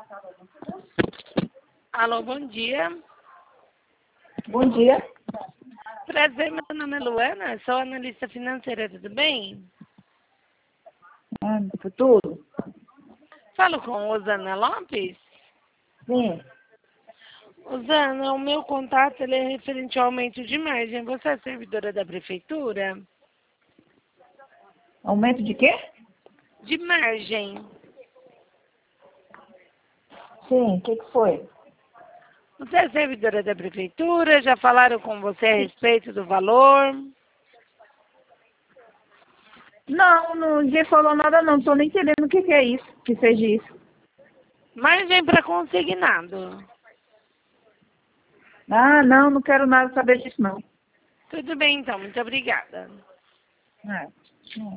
Alô, bom dia. Bom dia. Prazer, meu nome é Luana, sou analista financeira, tudo bem? Tudo? Falo com Osana Lopes? Sim. Osana, o meu contato ele é referente ao aumento de margem. Você é servidora da prefeitura? Aumento de quê? De margem. Sim, o que foi? Você é servidora da prefeitura? Já falaram com você a respeito do valor? Não, ninguém falou nada não. Tô nem entendendo o que é isso, que seja isso. Margem para consignado. Ah, não quero nada saber disso não. Tudo bem, então. Muito obrigada. É.